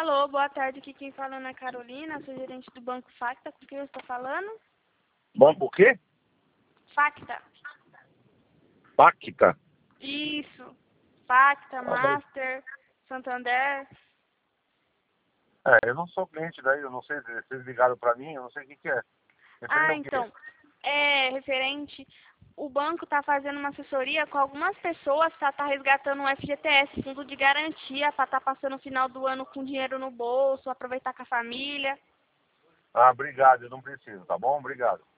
Alô, boa tarde. Aqui quem falando é Carolina, sou gerente do Banco Facta. Com quem eu estou falando? Banco o quê? Facta. Pacta? Isso. Facta, Master, Santander. Eu não sou cliente daí, eu não sei, vocês ligaram pra mim, eu não sei o que que é. Referente ao quê? Então, é referente, o banco está fazendo uma assessoria com algumas pessoas para estar resgatando um FGTS, fundo de garantia, para estar passando o final do ano com dinheiro no bolso, aproveitar com a família. Ah, obrigado, eu não preciso, tá bom? Obrigado.